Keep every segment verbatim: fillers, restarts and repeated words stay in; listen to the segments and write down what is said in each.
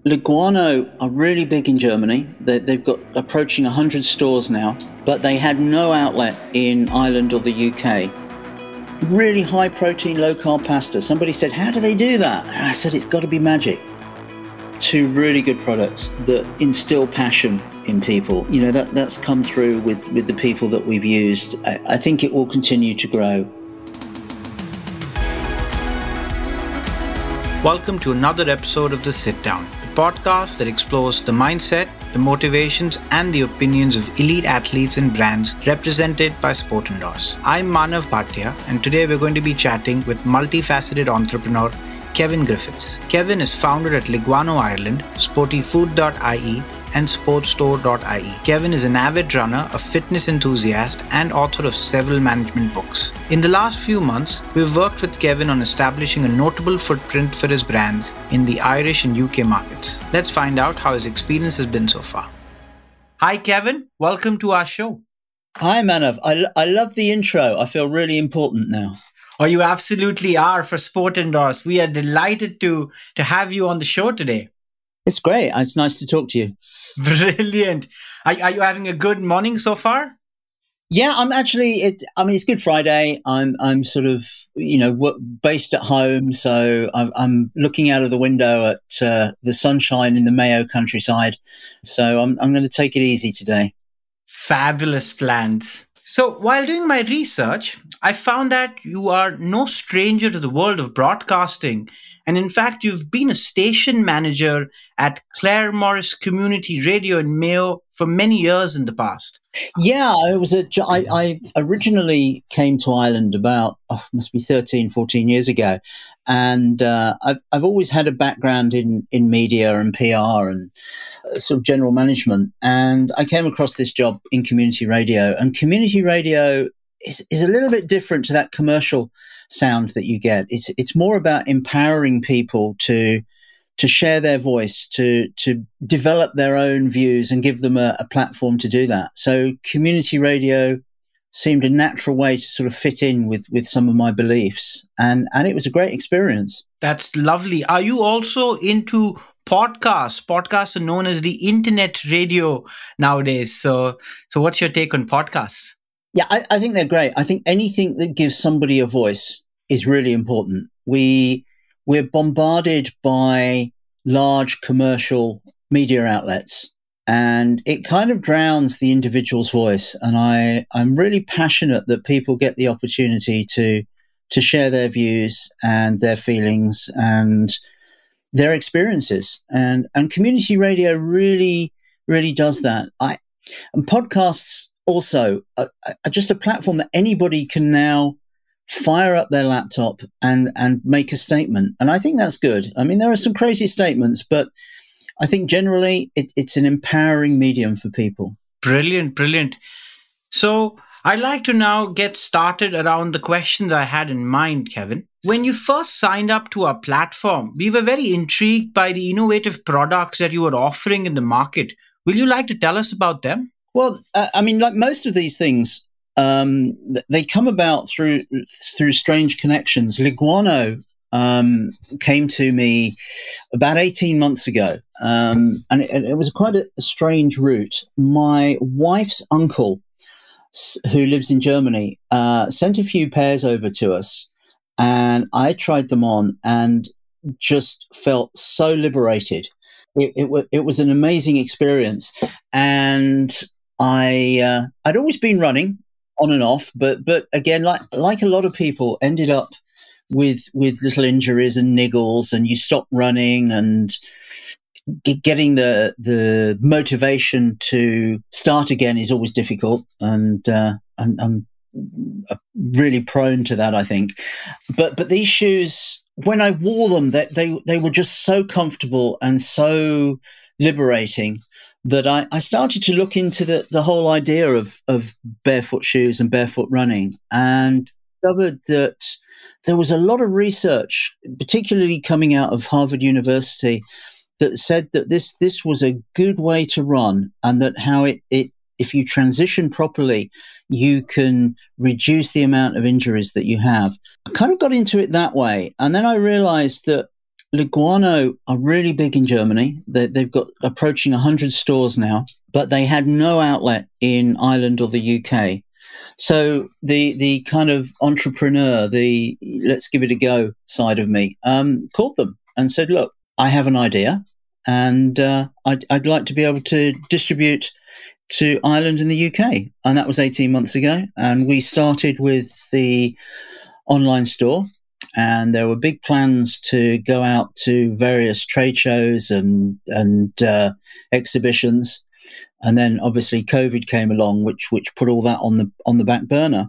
Liguano are really big in Germany. They, they've got approaching one hundred stores now, but they had no outlet in Ireland or the U K. Really high protein, low carb pasta. Somebody said, how do they do that? And I said, it's got to be magic. Two really good products that instill passion in people. You know, that, that's come through with, with the people that we've used. I, I think it will continue to grow. Welcome to another episode of The Sit Down, a podcast that explores the mindset, the motivations, and the opinions of elite athletes and brands represented by Sport Indoors. I'm Manav Bhatia, and today we're going to be chatting with multifaceted entrepreneur Kevin Griffiths. Kevin is founder at Liguano Ireland, sportyfood dot I E, and sportstore dot I E. Kevin is an avid runner, a fitness enthusiast, and author of several management books. In the last few months, we've worked with Kevin on establishing a notable footprint for his brands in the Irish and U K markets. Let's find out how his experience has been so far. Hi, Kevin. Welcome to our show. Hi, Manav. I, I love the intro. I feel really important now. Oh, you absolutely are for Sport Indoors. We are delighted to, to have you on the show today. It's great. It's nice to talk to you. Brilliant. Are, are you having a good morning so far? Yeah, I'm actually, it, I mean, it's Good Friday. I'm, I'm sort of, you know, work, based at home. So I'm, I'm looking out of the window at uh, the sunshine in the Mayo countryside. So I'm, I'm going to take it easy today. Fabulous plans. So while doing my research, I found that you are no stranger to the world of broadcasting. And in fact, you've been a station manager at Claremorris Community Radio in Mayo for many years in the past. Yeah, I was a, I, I originally came to Ireland about, oh, must be thirteen, fourteen years ago. And uh, I've, I've always had a background in, in media and P R and uh, sort of general management. And I came across this job in community radio. And community radio is, is a little bit different to that commercial sound that you get. It's it's more about empowering people to to share their voice, to to develop their own views and give them a, a platform to do that. So community radio seemed a natural way to sort of fit in with, with some of my beliefs. And, and it was a great experience. That's lovely. Are you also into podcasts? Podcasts are known as the internet radio nowadays. So, so what's your take on podcasts? Yeah, I, I think they're great. I think anything that gives somebody a voice is really important. We, we're bombarded by large commercial media outlets, and it kind of drowns the individual's voice. And I, I'm really passionate that people get the opportunity to, to share their views and their feelings and their experiences. And, and community radio really, really does that. I, and podcasts also are, are just a platform that anybody can now fire up their laptop and, and make a statement. And I think that's good. I mean, there are some crazy statements, but I think generally it, it's an empowering medium for people. Brilliant, brilliant. So I'd like to now get started around the questions I had in mind, Kevin. When you first signed up to our platform, we were very intrigued by the innovative products that you were offering in the market. Will you like to tell us about them? Well, uh, I mean, like most of these things, um, they come about through through strange connections. Liguano um, came to me about eighteen months ago, um, and it, it was quite a, a strange route. My wife's uncle, who lives in Germany, uh, sent a few pairs over to us, and I tried them on and just felt so liberated. It, it, w- it was an amazing experience, and I uh, I'd always been running on and off, but but again, like like a lot of people, ended up with with little injuries and niggles, and you stop running, and g- getting the the motivation to start again is always difficult, and uh, I'm, I'm really prone to that, I think. But but these shoes, when I wore them, that they, they they were just so comfortable and so liberating that I, I started to look into the, the whole idea of, of barefoot shoes and barefoot running, and discovered that there was a lot of research, particularly coming out of Harvard University, that said that this this was a good way to run, and that how it, it if you transition properly, you can reduce the amount of injuries that you have. I kind of got into it that way. And then I realized that Liguano are really big in Germany. They, they've got approaching one hundred stores now, but they had no outlet in Ireland or the U K. So the the kind of entrepreneur, the let's give it a go side of me, um, called them and said, look, I have an idea and uh, I'd, I'd like to be able to distribute to Ireland and the U K. And that was eighteen months ago. And we started with the online store. And there were big plans to go out to various trade shows and and uh, exhibitions, and then obviously COVID came along, which which put all that on the on the back burner.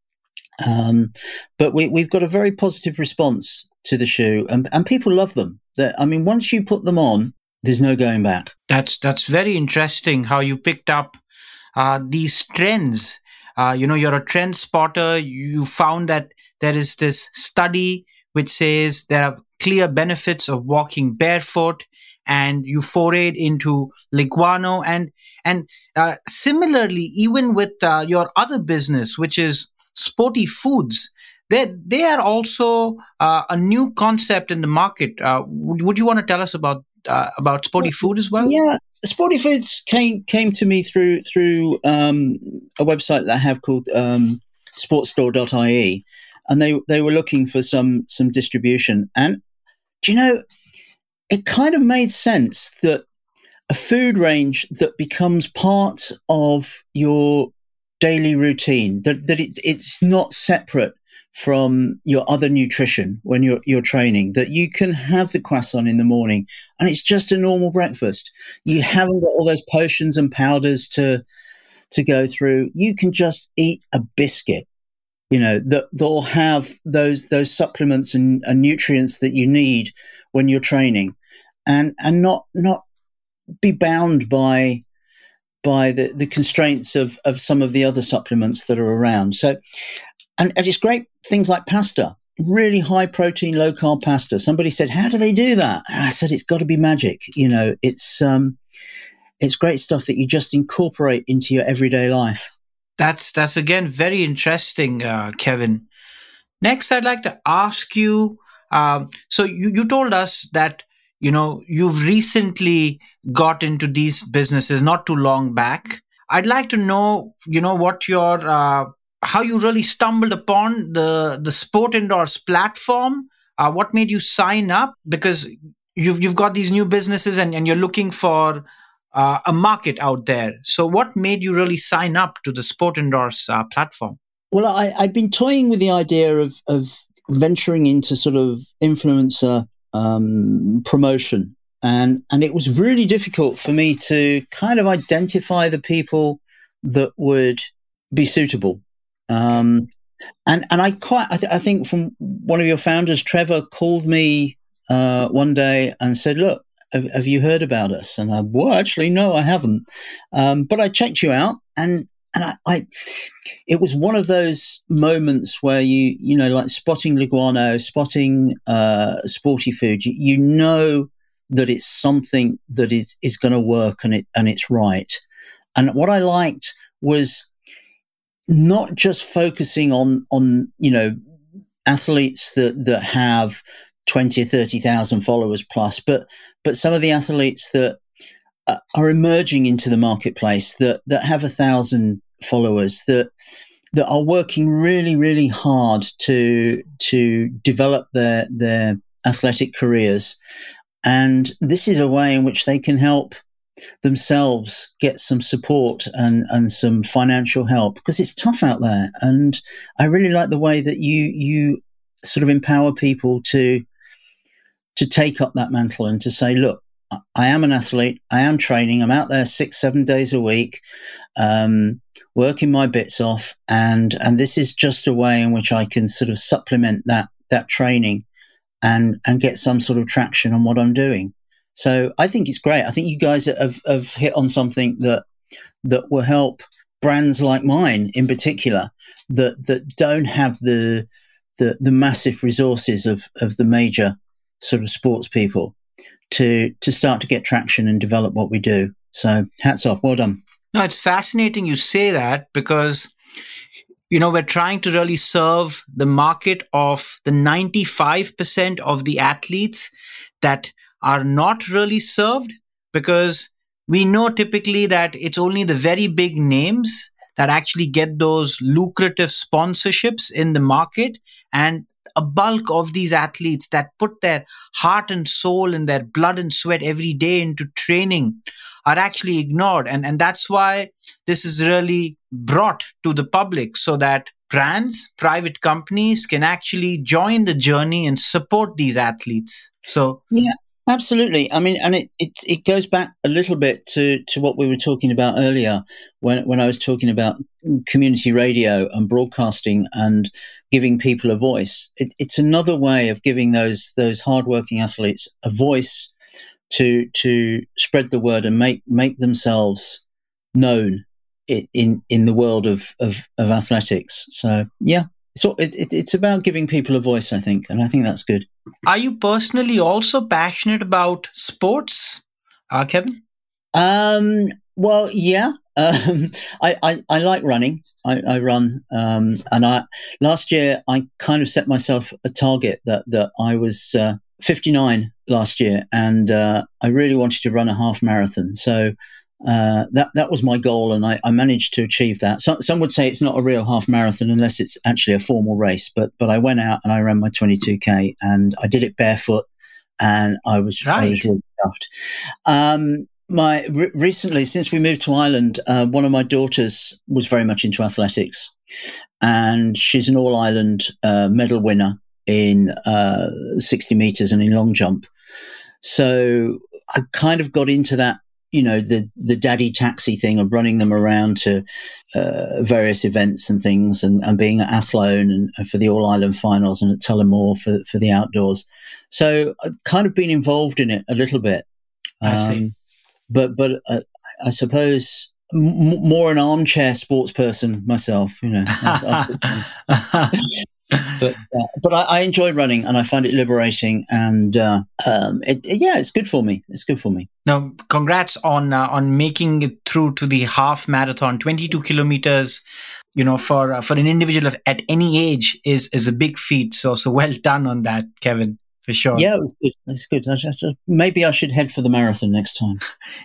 Um, but we we've got a very positive response to the shoe, and and people love them. That I mean, once you put them on, there's no going back. That's that's very interesting how you picked up uh, these trends. Uh, you know, you're a trend spotter. You found that there is this study which says there are clear benefits of walking barefoot, and you forayed into Liguano. And and uh, similarly, even with uh, your other business, which is Sporty Foods, they they are also uh, a new concept in the market. Uh, would, would you want to tell us about uh, about Sporty Food as well? Yeah. Sporty Foods came came to me through through um, a website that I have called um, sportstore dot I E, and they they were looking for some some distribution. And do you know, it kind of made sense that a food range that becomes part of your daily routine, that that it, it's not separate from your other nutrition when you're you're training, that you can have the croissant in the morning and it's just a normal breakfast. You haven't got all those potions and powders to to go through. You can just eat a biscuit, you know, that that'll have those those supplements and, and nutrients that you need when you're training, and and not not be bound by by the, the constraints of, of some of the other supplements that are around. So And, and it's great things like pasta, really high protein, low carb pasta. Somebody said, how do they do that? And I said, it's got to be magic. You know, it's um, it's great stuff that you just incorporate into your everyday life. That's, that's again, very interesting, uh, Kevin. Next, I'd like to ask you, um, so you, you told us that, you know, you've recently got into these businesses not too long back. I'd like to know, you know, what your... Uh, how you really stumbled upon the the Sport Indoors platform. Uh, what made you sign up? Because you've you've got these new businesses and, and you're looking for uh, a market out there. So what made you really sign up to the Sport Indoors uh, platform? Well, I, I'd been toying with the idea of, of venturing into sort of influencer um, promotion. And, and it was really difficult for me to kind of identify the people that would be suitable. Um, and, and I quite, I, th- I think from one of your founders, Trevor, called me, uh, one day and said, look, have, have you heard about us? And I, well, actually, no, I haven't. Um, but I checked you out, and, and I, I, it was one of those moments where you, you know, like spotting Liguano, spotting, uh, Sporty Food, you, you know that it's something that is, is going to work and it, and it's right. And what I liked was not just focusing on, on, you know, athletes that, that have twenty or thirty thousand followers plus, but, but some of the athletes that uh, are emerging into the marketplace that, that have a thousand followers, that, that are working really, really hard to, to develop their, their athletic careers. And this is a way in which they can help themselves get some support and, and some financial help, because it's tough out there. And I really like the way that you you sort of empower people to to take up that mantle and to say, look, I am an athlete, I am training, I'm out there six, seven days a week, um, working my bits off, and and this is just a way in which I can sort of supplement that that training and and get some sort of traction on what I'm doing. So I think it's great. I think you guys have, have hit on something that that will help brands like mine in particular that that don't have the the, the massive resources of, of the major sort of sports people to to start to get traction and develop what we do. So hats off. Well done. No, it's fascinating you say that, because you know, we're trying to really serve the market of the ninety-five percent of the athletes that are not really served? Because we know typically that it's only the very big names that actually get those lucrative sponsorships in the market, and a bulk of these athletes that put their heart and soul and their blood and sweat every day into training are actually ignored. And, and that's why this is really brought to the public, so that brands, private companies can actually join the journey and support these athletes. So, yeah. Absolutely. I mean, and it, it it goes back a little bit to, to what we were talking about earlier when when I was talking about community radio and broadcasting and giving people a voice. It, it's another way of giving those those hardworking athletes a voice to to spread the word and make make themselves known in in, in the world of, of, of athletics. So yeah, so it, it it's about giving people a voice, I think, and I think that's good. Are you personally also passionate about sports, uh, Kevin? Um, well, yeah. Um, I, I, I like running. I, I run, um, and I last year I kind of set myself a target that that I was uh, fifty-nine last year, and uh, I really wanted to run a half marathon. So uh, that that was my goal, and I, I managed to achieve that. So, some would say it's not a real half marathon unless it's actually a formal race, but but I went out and I ran my twenty-two K, and I did it barefoot, and I was right. I was really chuffed. Um, my re- recently, since we moved to Ireland, uh, one of my daughters was very much into athletics, and she's an all Ireland uh, medal winner in uh, sixty meters and in long jump. So I kind of got into that, you know, the, the daddy taxi thing of running them around to uh, various events and things, and, and being at Athlone and, and for the All Ireland finals, and at Tullamore for for the outdoors. So I've kind of been involved in it a little bit. Um, I see. But but uh, I suppose m- more an armchair sports person myself, you know. I, I, but uh, but I, I enjoy running, and I find it liberating, and uh, um, it, yeah, it's good for me. It's good for me. Now, congrats on uh, on making it through to the half marathon. twenty-two kilometers, you know, for uh, for an individual of, at any age is is a big feat. So so well done on that, Kevin. For sure. Yeah, it was good. It's good. I just, maybe I should head for the marathon next time.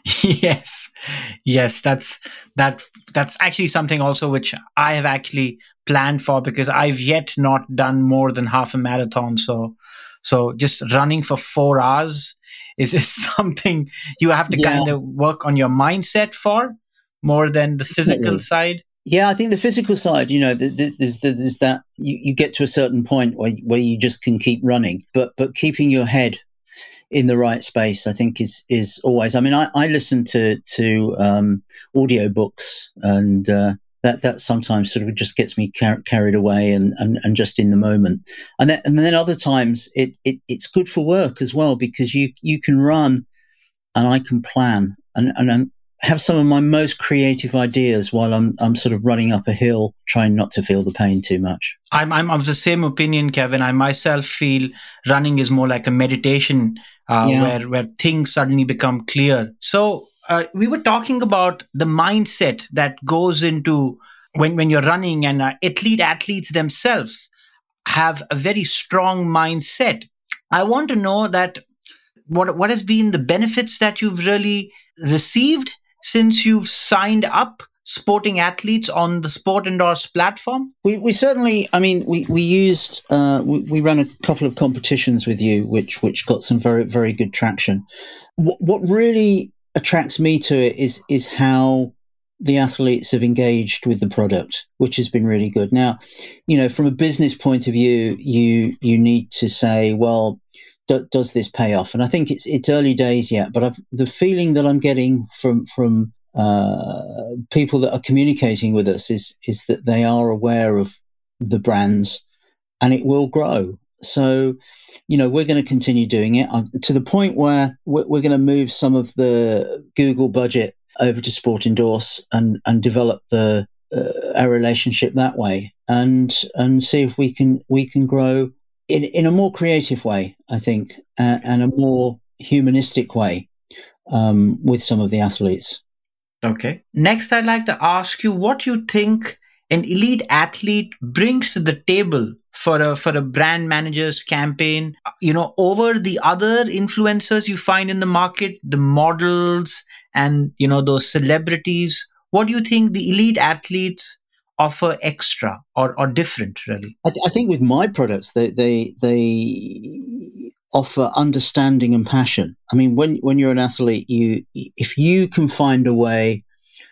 yes, yes, that's that. That's actually something also which I have actually planned for, because I've yet not done more than half a marathon. So, so just running for four hours is, is something you have to yeah. kind of work on your mindset for more than the physical Definitely. side. Yeah, I think the physical side, you know, there's, there's that you, you get to a certain point where where you just can keep running, but but keeping your head in the right space, I think, is is always. I mean, I, I listen to to um, audiobooks, and uh, that that sometimes sort of just gets me car- carried away and, and, and just in the moment. And then and then other times it, it it's good for work as well, because you you can run and I can plan and and. and have some of my most creative ideas while I'm I'm sort of running up a hill, trying not to feel the pain too much. I'm I'm of the same opinion, Kevin. I myself feel running is more like a meditation, uh, yeah. where where things suddenly become clear. So uh, we were talking about the mindset that goes into when when you're running, and uh, athlete athletes themselves have a very strong mindset. I want to know that what what has been the benefits that you've really received since you've signed up sporting athletes on the Sport Endorse platform? We we certainly, I mean, we we used uh, we, we ran a couple of competitions with you, which which got some very very good traction. What what really attracts me to it is is how the athletes have engaged with the product, which has been really good. Now, you know, from a business point of view, you you need to say, well, does this pay off? And I think it's it's early days yet, but I've, the feeling that I'm getting from from uh, people that are communicating with us is is that they are aware of the brands, and it will grow. So, you know, we're going to continue doing it uh, to the point where we're, we're going to move some of the Google budget over to Sport Endorse and and develop the uh, our relationship that way, and and see if we can we can grow in in a more creative way, I think, uh, and a more humanistic way um, with some of the athletes. Okay. Next, I'd like to ask you what you think an elite athlete brings to the table for a for a brand manager's campaign, you know, over the other influencers you find in the market, the models and, you know, those celebrities? What do you think the elite athletes offer extra or, or different, really? I, th- I think with my products, they, they they offer understanding and passion. I mean, when when you're an athlete, you if you can find a way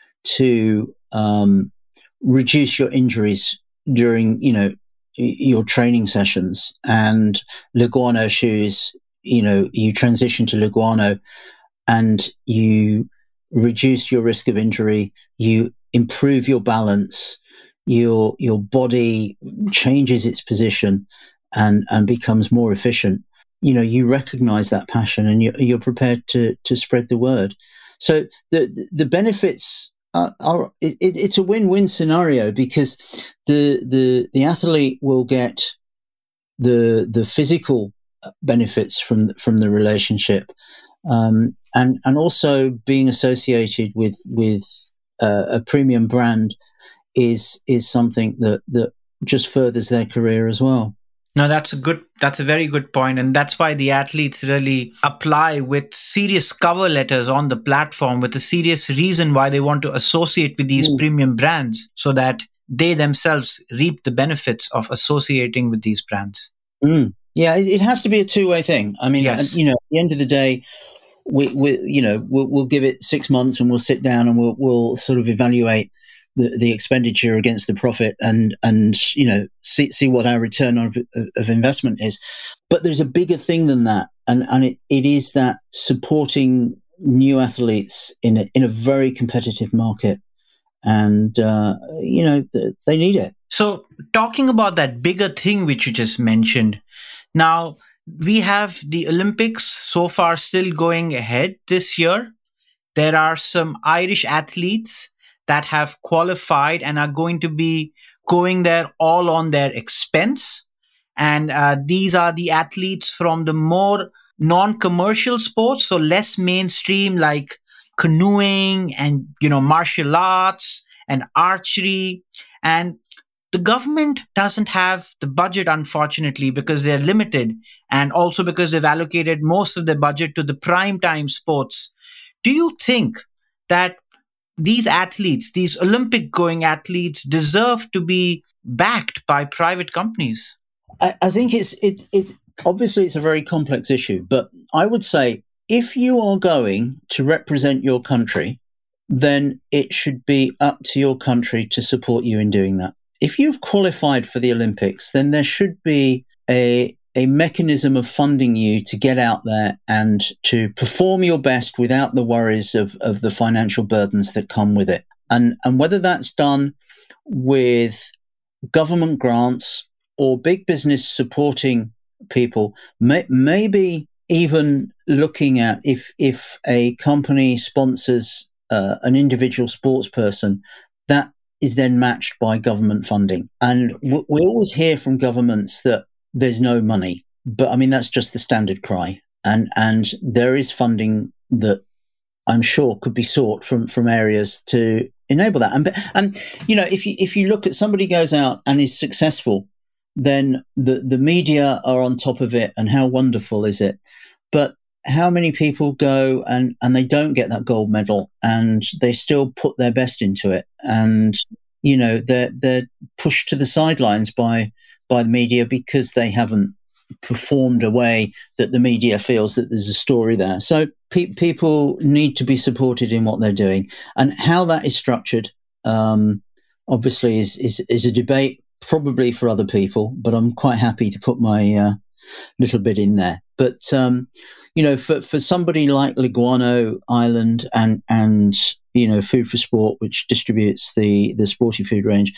to um, reduce your injuries during, you know, your training sessions, and Lugano shoes, you know, you transition to Lugano and you reduce your risk of injury, you improve your balance, your your body changes its position and and becomes more efficient. You know, you recognize that passion and you're, you're prepared to to spread the word. So the the benefits are, are it, it's a win-win scenario, because the the the athlete will get the the physical benefits from from the relationship, um, and and also being associated with with uh, a premium brand is is something that that just furthers their career as well. No, that's a good, that's a very good point. And that's why the athletes really apply with serious cover letters on the platform, with a serious reason why they want to associate with these mm. premium brands, so that they themselves reap the benefits of associating with these brands. Mm. Yeah, it has to be a two-way thing. I mean, yes. you know, at the end of the day, we, we you know, we'll, we'll give it six months and we'll sit down and we'll, we'll sort of evaluate The, the expenditure against the profit, and and you know see see what our return of, of investment is. But there's a bigger thing than that, and and it, it is that supporting new athletes in a, in a very competitive market, and uh, you know th- they need it. So talking about that bigger thing which you just mentioned, now we have the Olympics so far still going ahead this year. There are some Irish athletes that have qualified and are going to be going there all on their expense. And uh, these are the athletes from the more non-commercial sports, so less mainstream, like canoeing and, you know, martial arts and archery. And the government doesn't have the budget, unfortunately, because they're limited, and also because they've allocated most of their budget to the primetime sports. Do you think that these athletes, these Olympic-going athletes, deserve to be backed by private companies? I, I think it's it it obviously it's a very complex issue, but I would say if you are going to represent your country, then it should be up to your country to support you in doing that. If you've qualified for the Olympics, then there should be a a mechanism of funding you to get out there and to perform your best without the worries of, of the financial burdens that come with it. And, and whether that's done with government grants or big business supporting people, may, maybe even looking at if, if a company sponsors uh, an individual sports person, that is then matched by government funding. And w- we always hear from governments that there's no money, but I mean, that's just the standard cry. And, and there is funding that I'm sure could be sought from, from areas to enable that. And, and, you know, if you, if you look at somebody goes out and is successful, then the, the media are on top of it and how wonderful is it? But how many people go and, and they don't get that gold medal and they still put their best into it? And, you know, they're, they're pushed to the sidelines by, by the media because they haven't performed a way that the media feels that there's a story there. So pe- people need to be supported in what they're doing, and how that is structured, um, obviously is, is, is a debate probably for other people, but I'm quite happy to put my, uh, little bit in there. But, um, you know, for, for somebody like Lugano Ireland and, and, you know, Food for Sport, which distributes the, the sporty food range,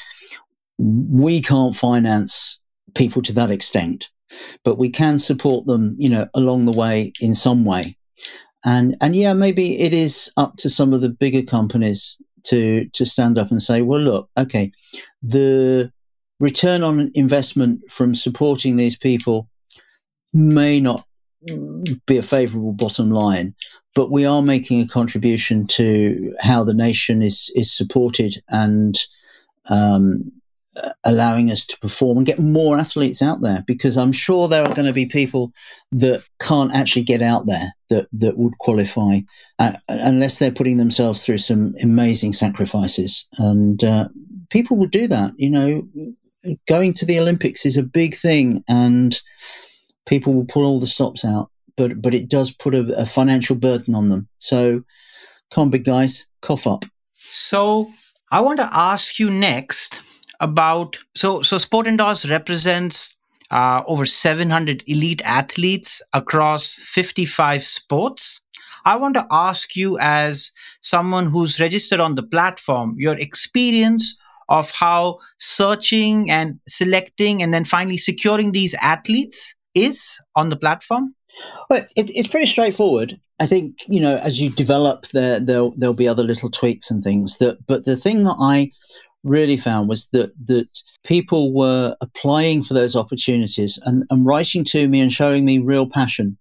we can't finance people to that extent, but we can support them, you know, along the way in some way. And, and yeah, maybe it is up to some of the bigger companies to, to stand up and say, well, look, okay, the return on investment from supporting these people may not be a favorable bottom line, but we are making a contribution to how the nation is, is supported and, um, allowing us to perform and get more athletes out there, because I'm sure there are going to be people that can't actually get out there that, that would qualify uh, unless they're putting themselves through some amazing sacrifices. And uh, people will do that. You know, going to the Olympics is a big thing and people will pull all the stops out, but, but it does put a, a financial burden on them. So come on, big guys, cough up. So I want to ask you next about, so so Sport Indoors represents uh, over seven hundred elite athletes across fifty-five sports. I want to ask you, as someone who's registered on the platform, your experience of how searching and selecting and then finally securing these athletes is on the platform. Well, it, it's pretty straightforward. I think, you know, as you develop, there there'll, there'll be other little tweaks and things. That, but the thing that I really found was that that people were applying for those opportunities and, and writing to me and showing me real passion.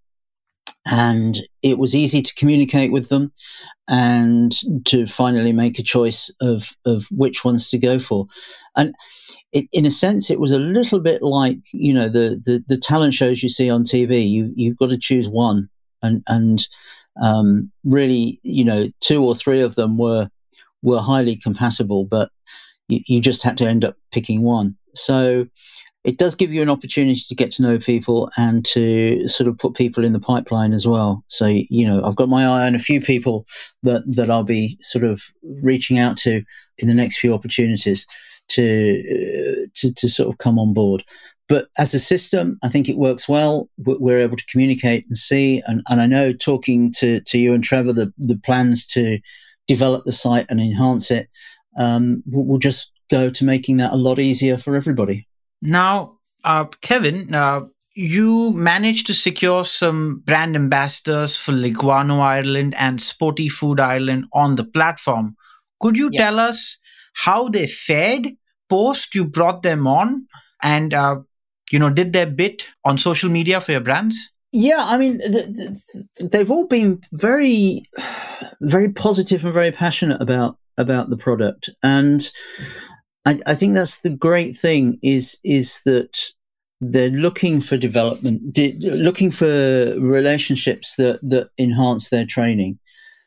And it was easy to communicate with them and to finally make a choice of, of which ones to go for. And it, in a sense, it was a little bit like, you know, the, the, the talent shows you see on T V. You, you've got to choose one. And, and um, really, you know, two or three of them were were highly compatible, but you, you just had to end up picking one. So it does give you an opportunity to get to know people and to sort of put people in the pipeline as well. So, you know, I've got my eye on a few people that, that I'll be sort of reaching out to in the next few opportunities to, uh, to, to sort of come on board. But as a system, I think it works well. We're able to communicate and see. And, and I know, talking to, to you and Trevor, the, the plans to develop the site and enhance it um, will just go to making that a lot easier for everybody. Now, uh, Kevin, uh, you managed to secure some brand ambassadors for Liguano Ireland and Sporty Food Ireland on the platform. Could you yeah. tell us how they fared post you brought them on, and uh, you know, did their bit on social media for your brands? Yeah, I mean, th- th- they've all been very, very positive and very passionate about about the product, and I, I think that's the great thing is is that they're looking for development, di- looking for relationships that that enhance their training.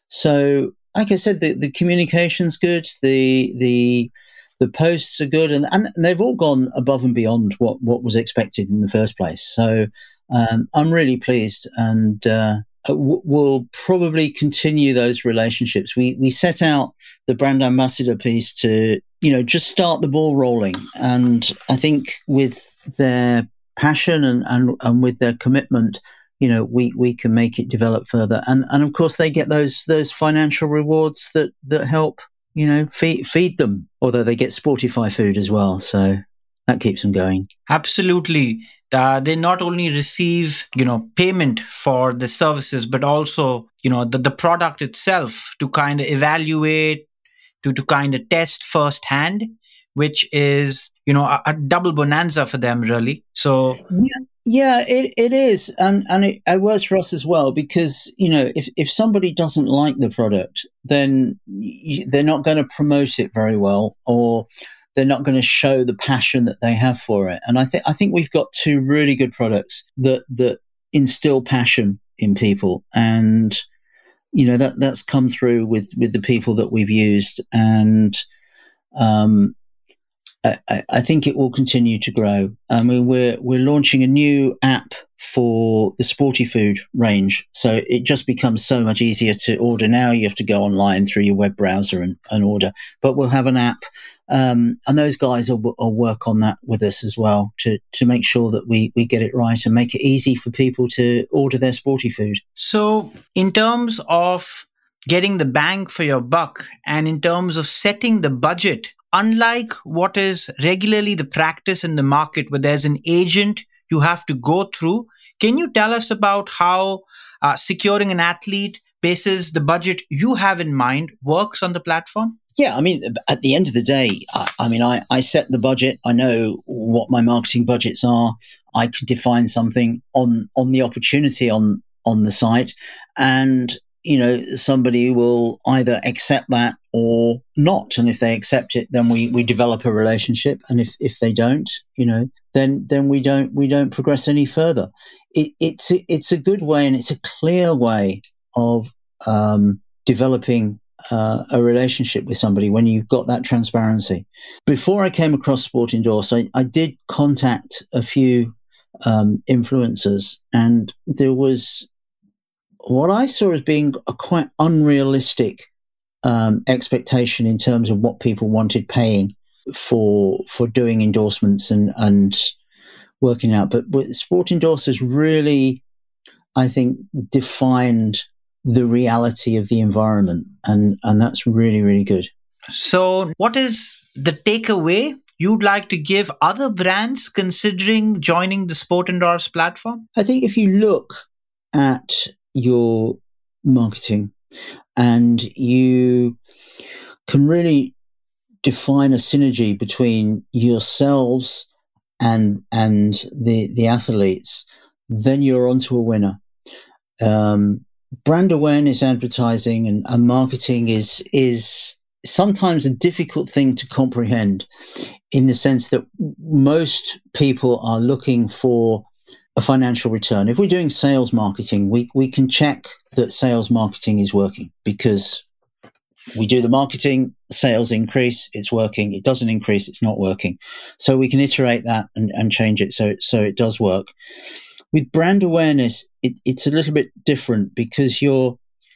So, like I said, the, the communication's good, the the the posts are good, and, and they've all gone above and beyond what, what was expected in the first place. So um, I'm really pleased, and uh, we'll probably continue those relationships. We we set out the brand ambassador piece to, you know, just start the ball rolling, and I think with their passion and, and, and with their commitment, you know, we, we can make it develop further. And and of course they get those those financial rewards that, that help, you know, feed feed them, although they get Sportify food as well. So that keeps them going. Absolutely. Uh, they not only receive, you know, payment for the services, but also, you know, the, the product itself to kind of evaluate, to, to kind of test firsthand, which is, you know, a, a double bonanza for them, really. So yeah, yeah it, it is. And, and it, it works for us as well, because, you know, if, if somebody doesn't like the product, then you, they're not going to promote it very well, or they're not going to show the passion that they have for it. And I think I think we've got two really good products that that instill passion in people, and you know that that's come through with with the people that we've used, and um, I, I think it will continue to grow. I mean, we're we're launching a new app for the Sporty Food range, so it just becomes so much easier to order now. You have to go online through your web browser and, and order, but we'll have an app. Um, and those guys will, will work on that with us as well to, to make sure that we, we get it right and make it easy for people to order their sporty food. So in terms of getting the bang for your buck and in terms of setting the budget, unlike what is regularly the practice in the market where there's an agent you have to go through, can you tell us about how uh, securing an athlete basis the budget you have in mind works on the platform? Yeah, I mean, at the end of the day, I, I mean, I, I set the budget. I know what my marketing budgets are. I can define something on on the opportunity on on the site, and you know, somebody will either accept that or not. And if they accept it, then we, we develop a relationship. And if, if they don't, you know, then then we don't we don't progress any further. It, it's a, it's a good way, and it's a clear way of um, developing uh, a relationship with somebody when you've got that transparency. Before I came across Sport Endorse, I, I did contact a few um, influencers, and there was what I saw as being a quite unrealistic um, expectation in terms of what people wanted paying for for doing endorsements and, and working out. But, but Sport Endorse has really, I think, defined the reality of the environment, and, and that's really, really good. So what is the takeaway you'd like to give other brands considering joining the Sport Endorse platform? I think if you look at your marketing and you can really define a synergy between yourselves and and the the athletes, then you're onto a winner. Um, brand awareness, advertising, and, and marketing is is sometimes a difficult thing to comprehend, in the sense that most people are looking for a financial return. If we're doing sales marketing, we we can check that sales marketing is working because we do the marketing, sales increase, it's working. It doesn't increase, it's not working. So we can iterate that and, and change it so so it does work. With brand awareness, it, it's a little bit different because you're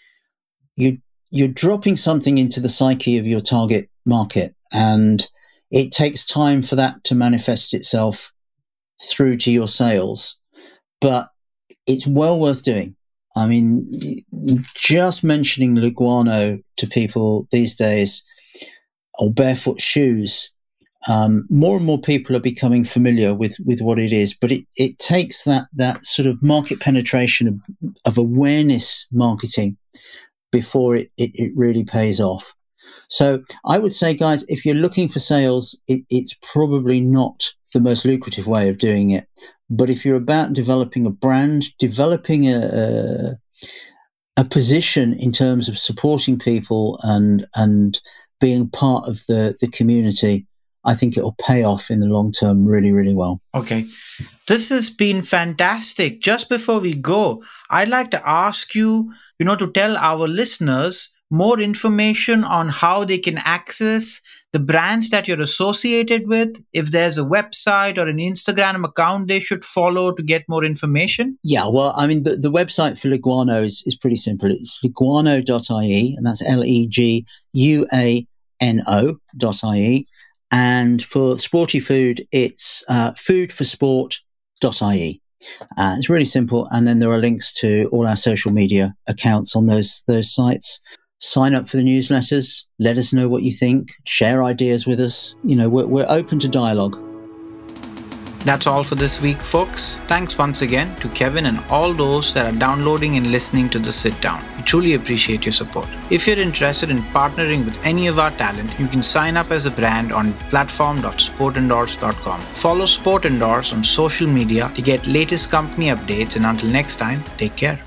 you you're dropping something into the psyche of your target market, and it takes time for that to manifest itself through to your sales. But it's well worth doing. I mean, just mentioning Lugano to people these days, or barefoot shoes, um, more and more people are becoming familiar with, with what it is. But it, it takes that that sort of market penetration of, of awareness marketing before it, it, it really pays off. So I would say, guys, if you're looking for sales, it, it's probably not the most lucrative way of doing it. But if you're about developing a brand, developing a, a a position in terms of supporting people and and being part of the, the community, I think it'll pay off in the long term really, really well. Okay. This has been fantastic. Just before we go, I'd like to ask you, you know, to tell our listeners more information on how they can access the brands that you're associated with, if there's a website or an Instagram account they should follow to get more information. Yeah, well, I mean, the, the website for Lugano is, is pretty simple. It's leguano dot I E, and that's L E G U A N O dot I E. And for Sporty Food, it's uh, food for sport dot I E. Uh, it's really simple. And then there are links to all our social media accounts on those those sites. Sign up for the newsletters. Let us know what you think. Share ideas with us. You know, we're, we're open to dialogue. That's all for this week, folks. Thanks once again to Kevin and all those that are downloading and listening to the Sit Down. We truly appreciate your support. If you're interested in partnering with any of our talent, you can sign up as a brand on platform dot sport endorse dot com. Follow Sport Endorse on social media to get latest company updates, and until next time, take care.